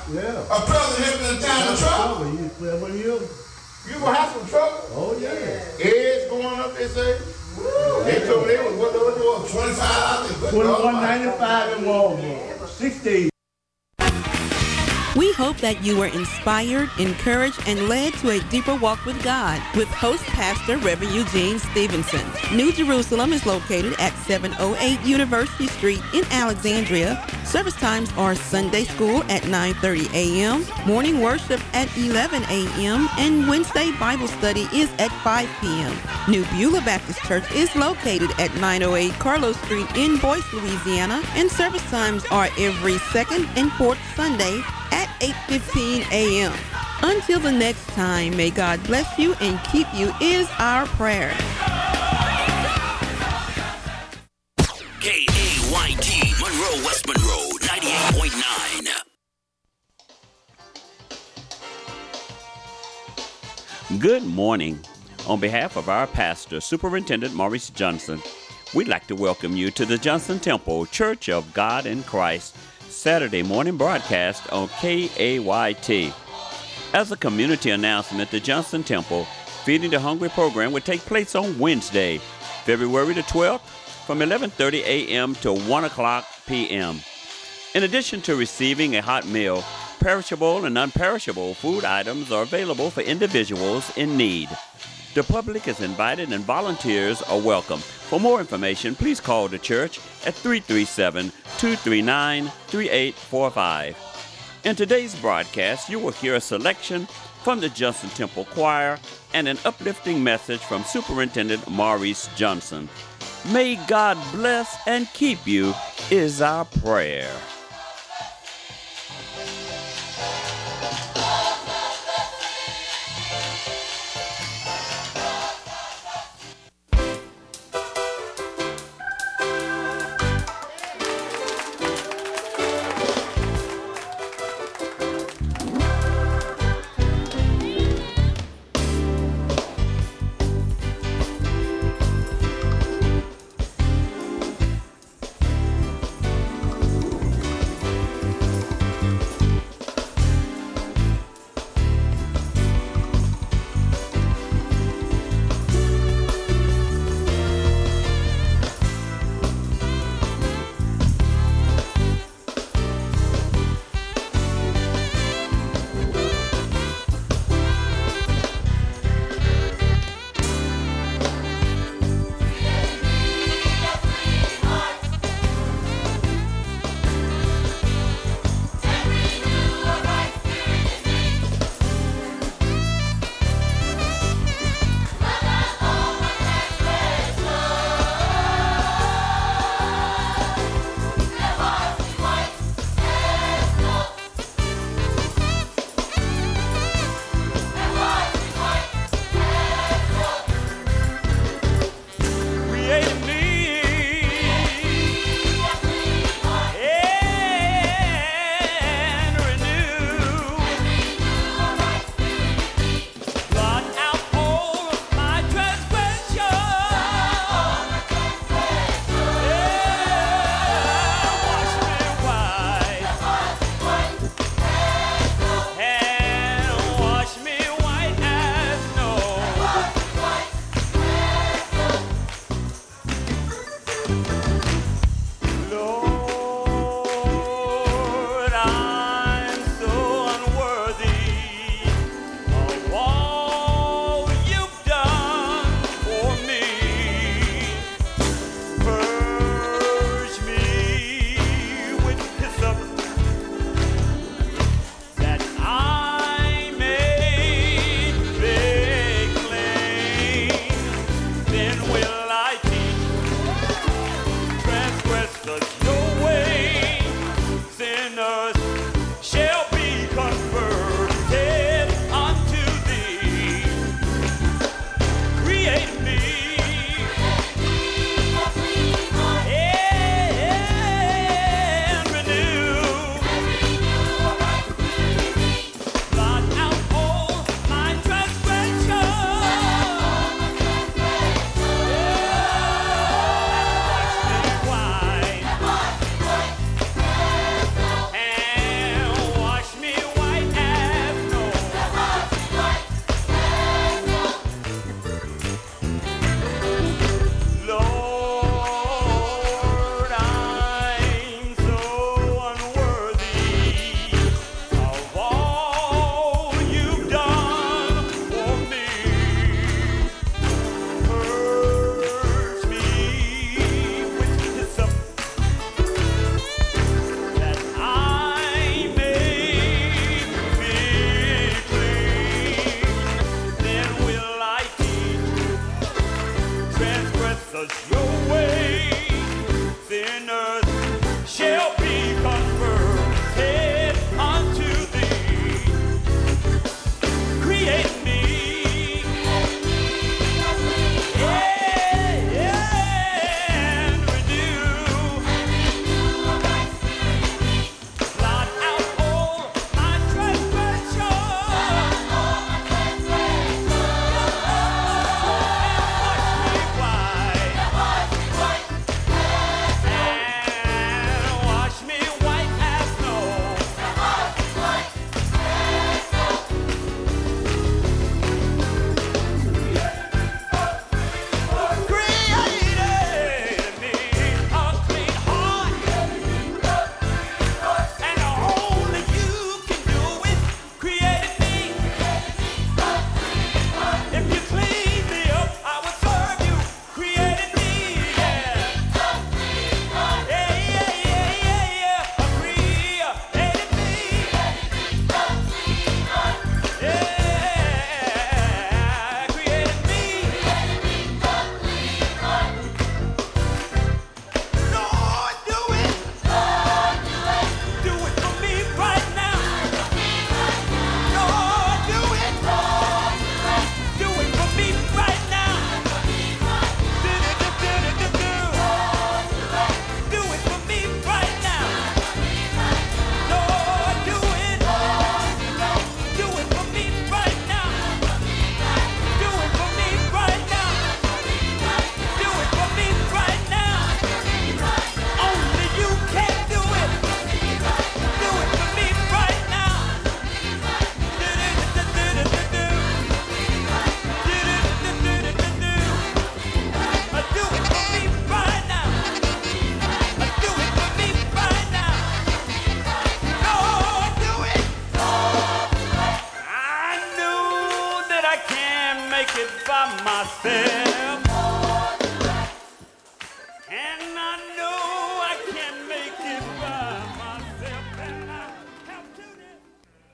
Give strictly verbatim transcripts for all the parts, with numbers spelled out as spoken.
Yeah. A brother helping in time of trouble. You well, you. You gonna have some trouble. Oh yeah. Eggs going up, they say. Woo. They told me it was what what it was, twenty-five dollars. Twenty-one ninety-five in Walmart. Sixteen. We hope that you were inspired, encouraged, and led to a deeper walk with God with host pastor Reverend Eugene Stevenson. New Jerusalem is located at seven oh eight University Street in Alexandria. Service times are Sunday school at nine thirty a.m., morning worship at eleven a.m., and Wednesday Bible study is at five p.m. New Beulah Baptist Church is located at nine oh eight Carlos Street in Boyce, Louisiana, and service times are every second and fourth Sunday at eight fifteen a.m. Until the next time, may God bless you and keep you is our prayer. K A Y T, Monroe, West Monroe, ninety-eight point nine. Good morning. On behalf of our pastor, Superintendent Maurice Johnson, we'd like to welcome you to the Johnson Temple Church of God in Christ Saturday morning broadcast on K A Y T. As a community announcement, the Johnson Temple Feeding the Hungry program will take place on Wednesday, February the twelfth, from eleven thirty a.m. to one o'clock p.m. In addition to receiving a hot meal, perishable and non-perishable food items are available for individuals in need. The public is invited and volunteers are welcome. For more information, please call the church at three three seven, two three nine, three eight four five. In today's broadcast, you will hear a selection from the Johnson Temple Choir and an uplifting message from Superintendent Maurice Johnson. May God bless and keep you is our prayer.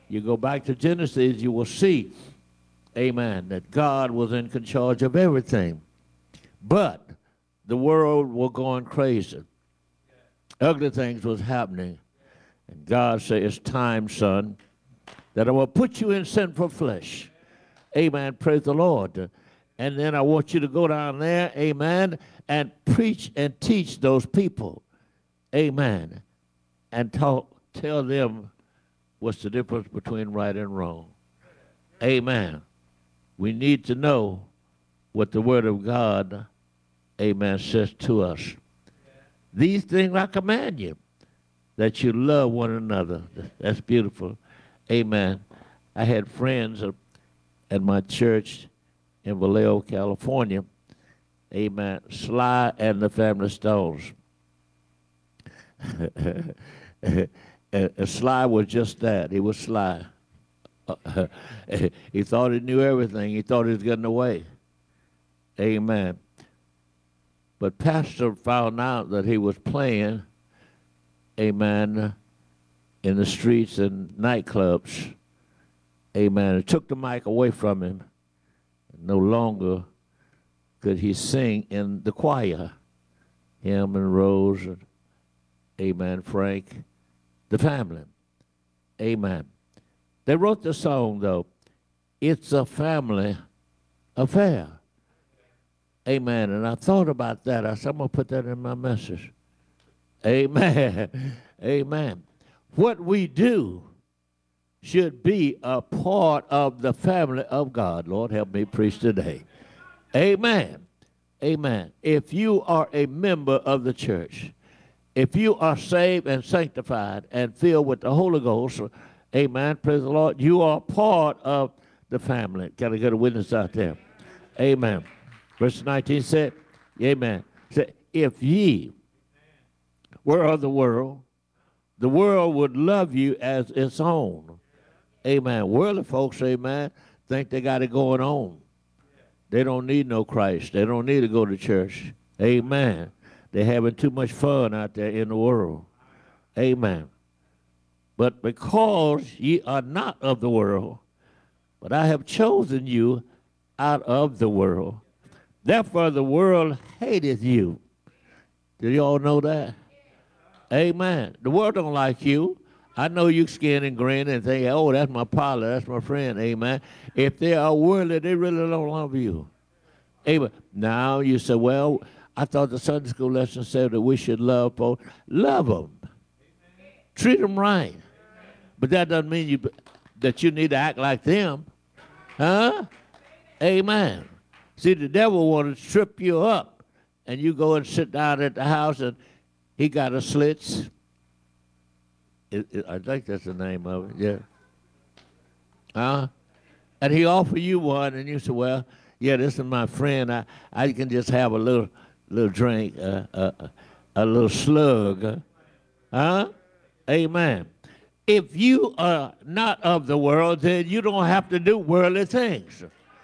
You go back to Genesis, you will see, amen, that God was in charge of everything. But the world was going crazy. Ugly things was happening. And God said, it's time, son, that I will put you in sinful flesh. Amen. Praise the Lord. And then I want you to go down there, amen, and preach and teach those people. Amen. And talk, tell them what's the difference between right and wrong. Amen. We need to know what the Word of God, amen, says to us. These things I command you, that you love one another. That's beautiful. Amen. I had friends at my church in Vallejo, California. Amen. Sly and the Family Stones. And Sly was just that. He was Sly. He thought he knew everything. He thought he was getting away. Amen. But Pastor found out that he was playing, amen, in the streets and nightclubs. Amen. It took the mic away from him. No longer could he sing in the choir. Him and Rose and, amen, Frank, the family. Amen. They wrote the song, though, It's a Family Affair. Amen. And I thought about that. I said, I'm going to put that in my message. Amen. Amen. What we do should be a part of the family of God. Lord, help me preach today. Amen. Amen. If you are a member of the church, if you are saved and sanctified and filled with the Holy Ghost, amen, praise the Lord, you are part of the family. Can I get a witness out there? Amen. Verse nineteen said, amen, said, if ye were of the world, the world would love you as its own. Amen. Worldly folks, amen, think they got it going on. They don't need no Christ. They don't need to go to church. Amen. They're having too much fun out there in the world. Amen. But because ye are not of the world, but I have chosen you out of the world, therefore the world hateth you. Do you all know that? Amen. The world don't like you. I know you skin and grin and think, oh, that's my partner, that's my friend. Amen. If they are worldly, they really don't love you. Amen. Now you say, well, I thought the Sunday school lesson said that we should love folks. Love them. Treat them right. But that doesn't mean you that you need to act like them. Huh? Amen. See, the devil wants to trip you up, and you go and sit down at the house, and he got a slits. It, it, I think that's the name of it, yeah. Huh? And he offer you one, and you say, well, yeah, this is my friend. I, I can just have a little little drink, uh, uh, a little slug. Huh? Amen. If you are not of the world, then you don't have to do worldly things.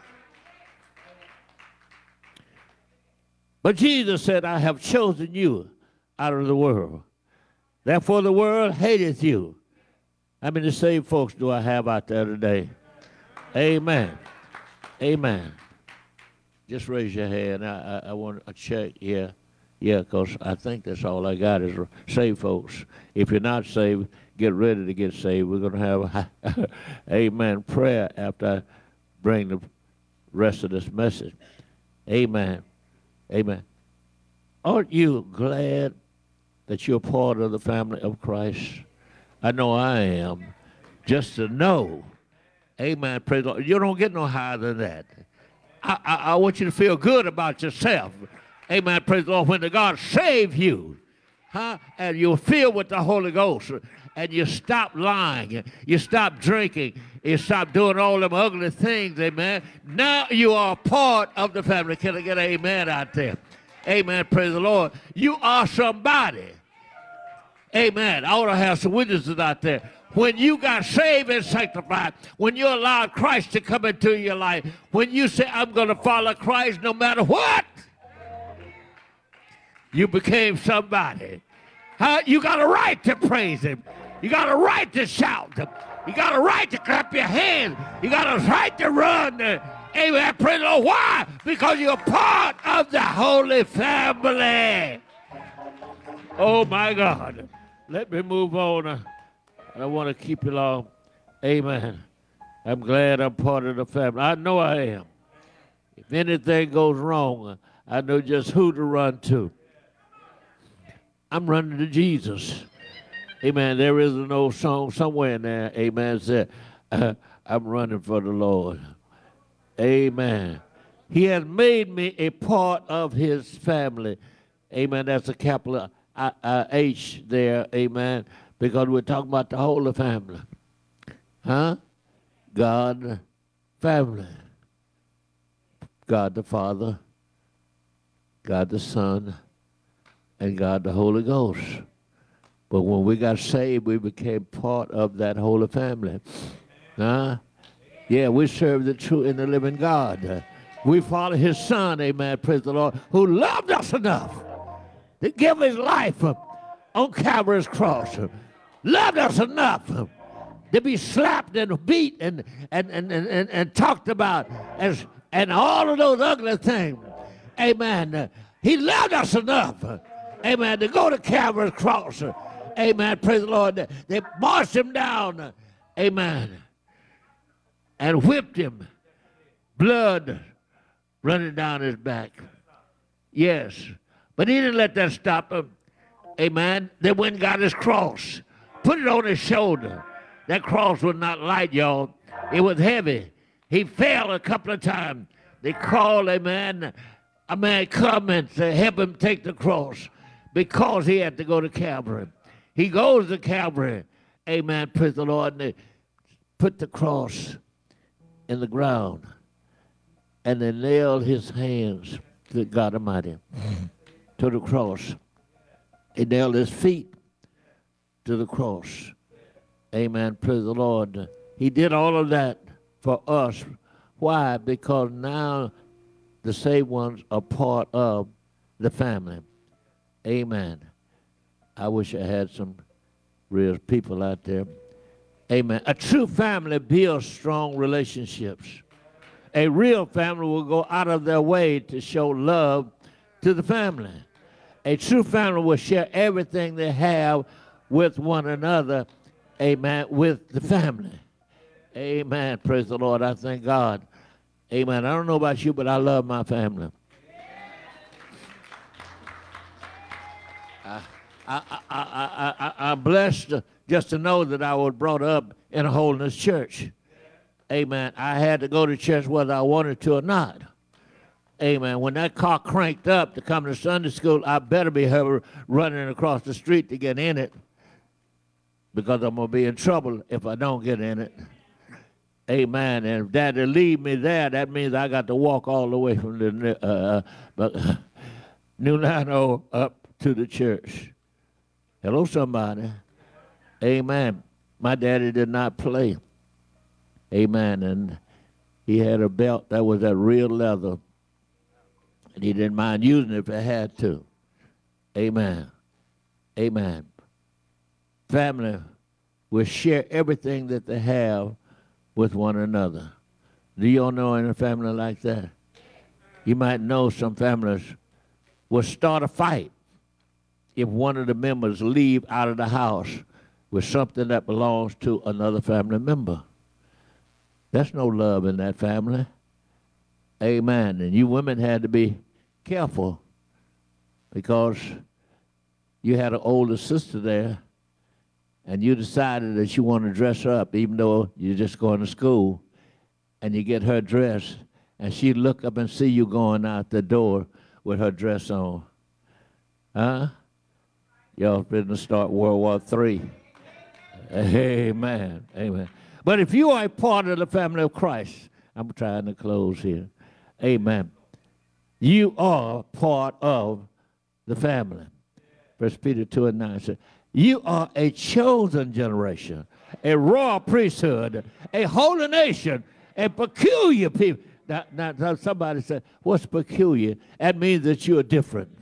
But Jesus said, I have chosen you out of the world. Therefore the world hateth you. How many saved folks do I have out there today? Amen. Amen. Just raise your hand. I, I, I want a check. Yeah. Yeah, because I think that's all I got is saved folks. If you're not saved, get ready to get saved. We're going to have a, amen, prayer after I bring the rest of this message. Amen. Amen. Aren't you glad that you're part of the family of Christ? I know I am. Just to know. Amen. Praise the Lord. You don't get no higher than that. I, I, I want you to feel good about yourself. Amen. Praise the Lord. When the God saved you, huh? And you're filled with the Holy Ghost, and you stop lying, you stop drinking, you stop doing all them ugly things, amen. Now you are part of the family. Can I get an amen out there? Amen. Praise the Lord. You are somebody. Amen. I ought to have some witnesses out there. When you got saved and sanctified, when you allowed Christ to come into your life, when you say, I'm going to follow Christ no matter what, you became somebody. Huh? You got a right to praise him. You got a right to shout. You got a right to clap your hands. You got a right to run. Amen. Praise the Lord. Why? Because you're part of the Holy Family. Oh, my God. Let me move on. I don't want to keep you long. Amen. I'm glad I'm part of the family. I know I am. If anything goes wrong, I know just who to run to. I'm running to Jesus. Amen. There is an old song somewhere in there. Amen. Said, uh, I'm running for the Lord. Amen. He has made me a part of his family. Amen. That's a capital uh, uh, H there. Amen. Because we're talking about the whole family. Huh? God, family. God the Father, God the Son, and God the Holy Ghost. But when we got saved, we became part of that Holy Family. Huh? Yeah, we serve the true and the living God. We follow his Son, amen, praise the Lord, who loved us enough to give his life on Calvary's cross. Loved us enough to be slapped and beat and, and, and, and, and, and talked about as, and all of those ugly things. Amen. He loved us enough, amen, to go to Calvary's cross. Amen. Praise the Lord. They marched him down. Amen. And whipped him. Blood running down his back. Yes. But he didn't let that stop him. Amen. They went and got his cross. Put it on his shoulder. That cross was not light, y'all. It was heavy. He fell a couple of times. They called a man, a man come to help him take the cross because he had to go to Calvary. He goes to Calvary. Amen. Praise the Lord. And they put the cross in the ground. And they nailed his hands, good God Almighty, to the cross. He nailed his feet to the cross. Amen. Praise the Lord. He did all of that for us. Why? Because now the saved ones are part of the family. Amen. I wish I had some real people out there. Amen. A true family builds strong relationships. A real family will go out of their way to show love to the family. A true family will share everything they have with one another. Amen. With the family. Amen. Praise the Lord. I thank God. Amen. I don't know about you, but I love my family. I, I, I, I, I, I'm blessed just to know that I was brought up in a holiness church. Amen. I had to go to church whether I wanted to or not. Amen. When that car cranked up to come to Sunday school, I better be running across the street to get in it because I'm going to be in trouble if I don't get in it. Amen. And if Daddy leave me there, that means I got to walk all the way from the uh, uh, New Nano up to the church. Hello, somebody. Amen. My daddy did not play. Amen. And he had a belt that was that real leather. And he didn't mind using it if it had to. Amen. Amen. Family will share everything that they have with one another. Do you all know any family like that? You might know some families will start a fight if one of the members leave out of the house with something that belongs to another family member. There's no love in that family. Amen. And you women had to be careful because you had an older sister there and you decided that you want to dress her up even though you're just going to school, and you get her dressed and she look up and see you going out the door with her dress on. Huh? Y'all finna start World War Three. Amen. Amen. But if you are a part of the family of Christ, I'm trying to close here. Amen. You are part of the family. First Peter two and nine says, you are a chosen generation, a royal priesthood, a holy nation, a peculiar people. Now, now, now somebody said, what's peculiar? That means that you're different.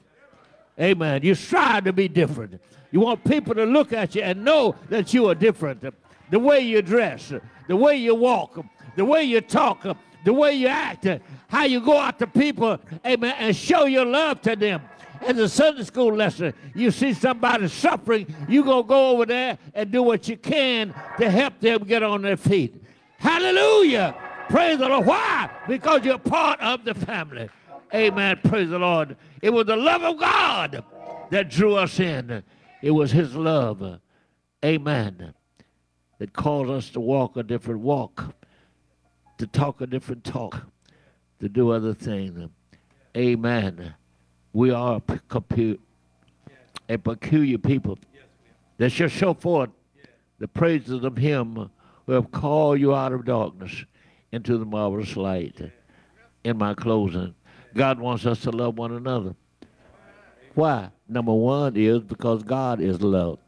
Amen. You strive to be different. You want people to look at you and know that you are different. the way you dress, the way you walk, the way you talk, the way you act, how you go out to people, amen, and show your love to them. In the Sunday school lesson, you see somebody suffering, you going to go over there and do what you can to help them get on their feet. Hallelujah. Praise the Lord. Why? Because you're part of the family. Amen. Praise the Lord. It was the love of God that drew us in. It was his love. Amen. That caused us to walk a different walk, to talk a different talk, to do other things. Amen. We are a, compu- a peculiar people that shall show forth the praises of him who have called you out of darkness into the marvelous light. In my closing, God wants us to love one another. Why? Number one is because God is love.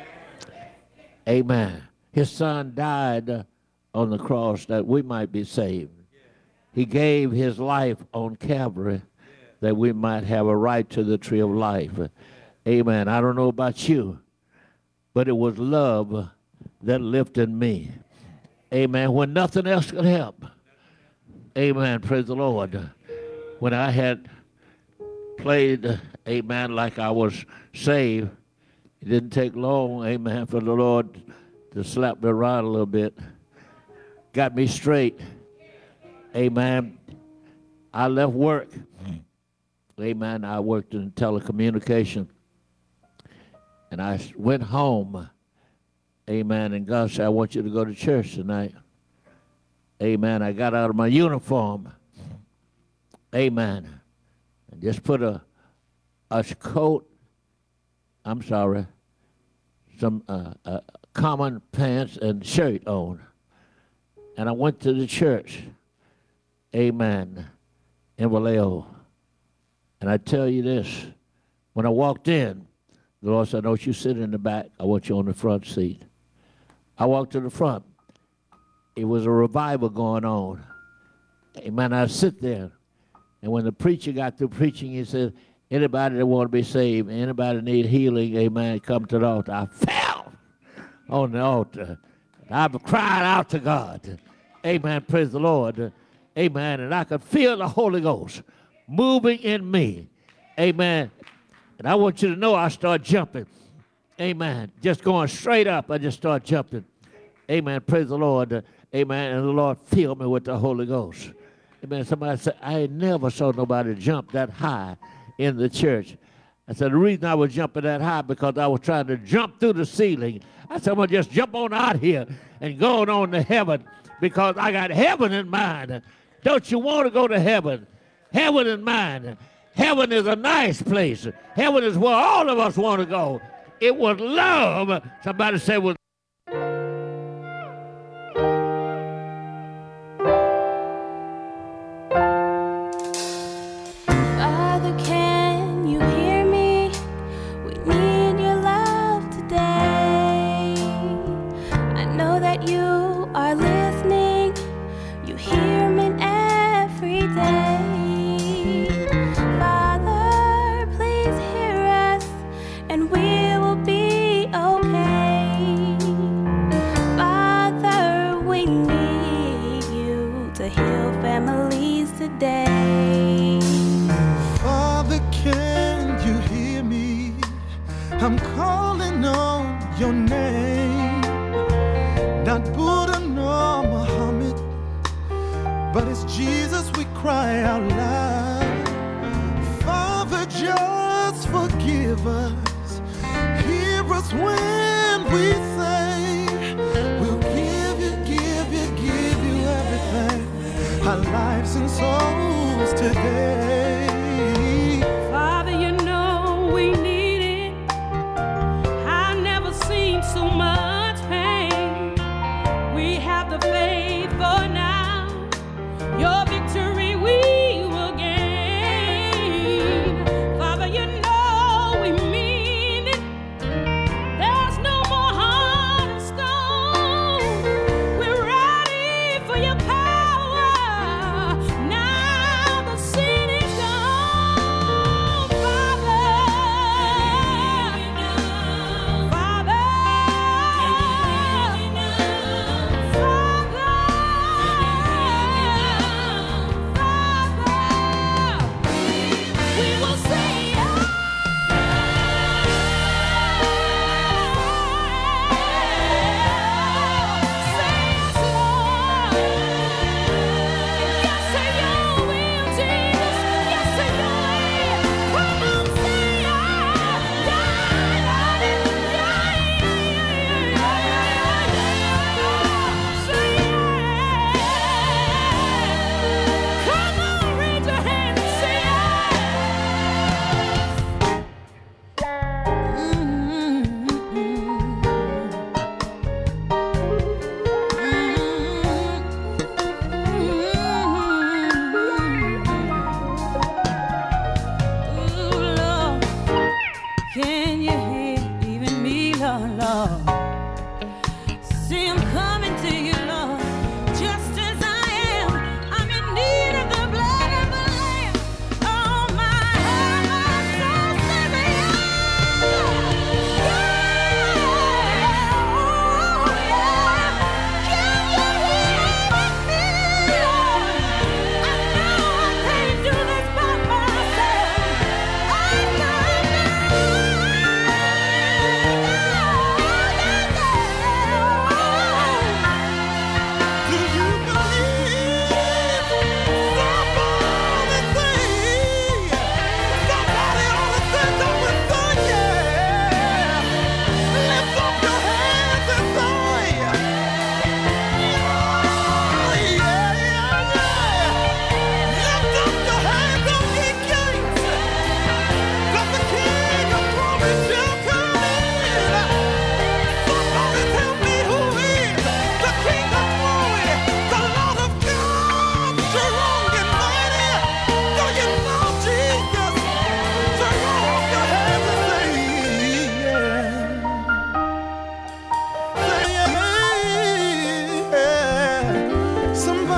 Amen. His son died on the cross that we might be saved. He gave his life on Calvary that we might have a right to the tree of life. Amen. I don't know about you, but it was love that lifted me. Amen. When nothing else could help. Amen. Praise the Lord. When I had played, amen, like I was saved, it didn't take long, amen, for the Lord to slap me around a little bit. Got me straight. Amen. I left work. Amen. I worked in telecommunication. And I went home. Amen. And God said, I want you to go to church tonight. Amen. I got out of my uniform. Amen. And just put a, a coat, I'm sorry, some uh, uh, common pants and shirt on. And I went to the church. Amen. In Vallejo. And I tell you this, when I walked in, the Lord said, don't you sit in the back. I want you on the front seat. I walked to the front. It was a revival going on. Amen. I sit there. And when the preacher got through preaching, he said, anybody that want to be saved, anybody need healing, amen, come to the altar. I fell on the altar. I cried out to God. Amen. Praise the Lord. Amen. And I could feel the Holy Ghost moving in me. Amen. And I want you to know I start jumping. Amen. Just going straight up, I just start jumping. Amen. Praise the Lord. Amen. And the Lord filled me with the Holy Ghost. Amen. Somebody said, I never saw nobody jump that high in the church. I said, the reason I was jumping that high because I was trying to jump through the ceiling. I said, I'm going to just jump on out here and going on to heaven because I got heaven in mind. Don't you want to go to heaven? Heaven in mind. Heaven is a nice place. Heaven is where all of us want to go. It was love. Somebody say was. Father, can you hear me? We need your love today. I know that you are listening. You hear me every day. Father, please hear us, and we will be okay. Father, we need you to heal families today. Father, can you hear me? I'm calling on your name. Not Buddha nor Muhammad, but it's Jesus we cry out loud. Father, just forgive us. Hear us when we say we'll give you, give you, give you everything. Our lives and souls today. Father, you know we need it. I've never seen so much pain. We have the faith for now. Your victory we will gain. Father, you know we mean it. There's no more heart of stone. We're ready for your power. Now the sin is gone. Father, Father,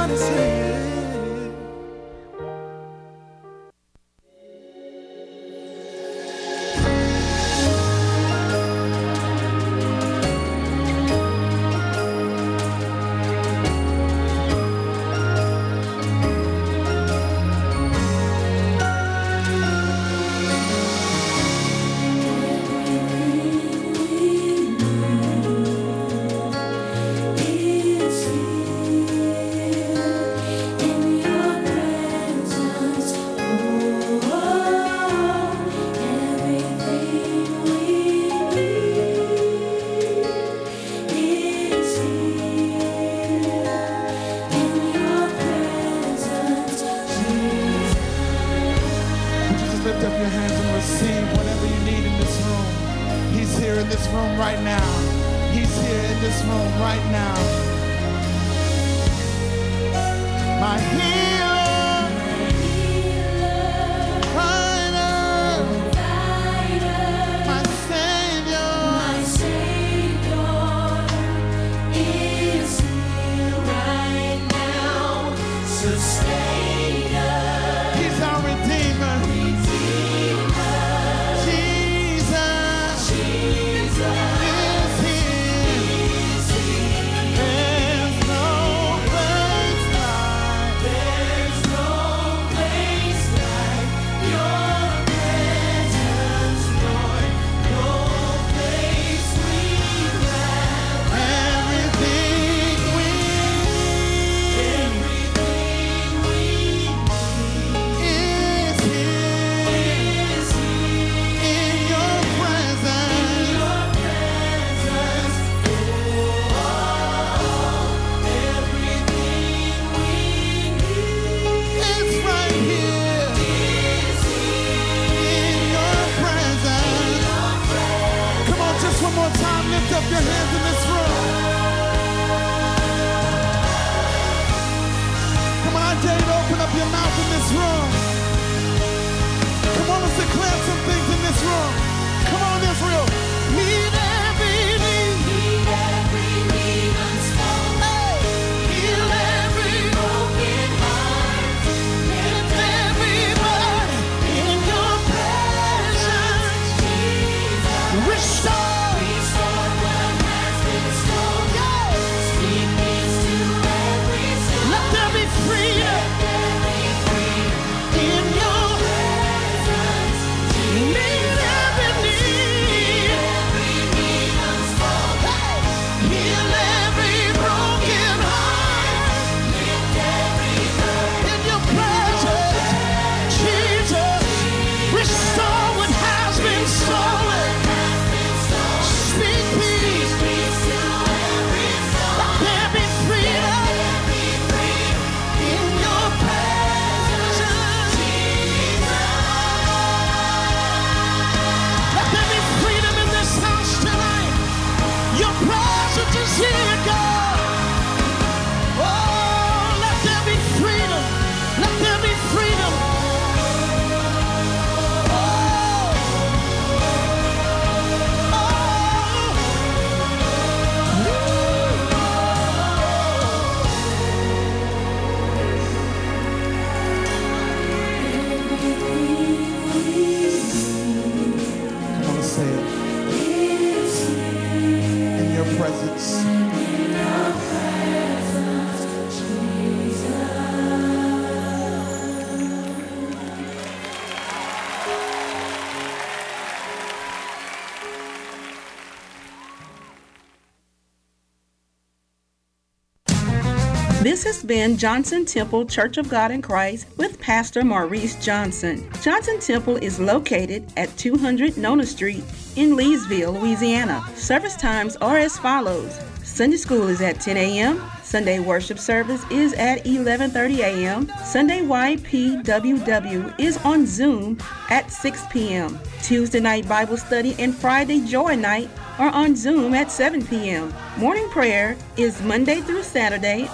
Everybody say it. This has been Johnson Temple Church of God in Christ with Pastor Maurice Johnson. Johnson Temple is located at two hundred Nona Street in Leesville, Louisiana. Service times are as follows. Sunday school is at ten a.m. Sunday worship service is at eleven thirty a.m. Sunday Y P W W is on Zoom at six p.m. Tuesday night Bible study and Friday Joy night are on Zoom at seven p.m. Morning prayer is Monday through Saturday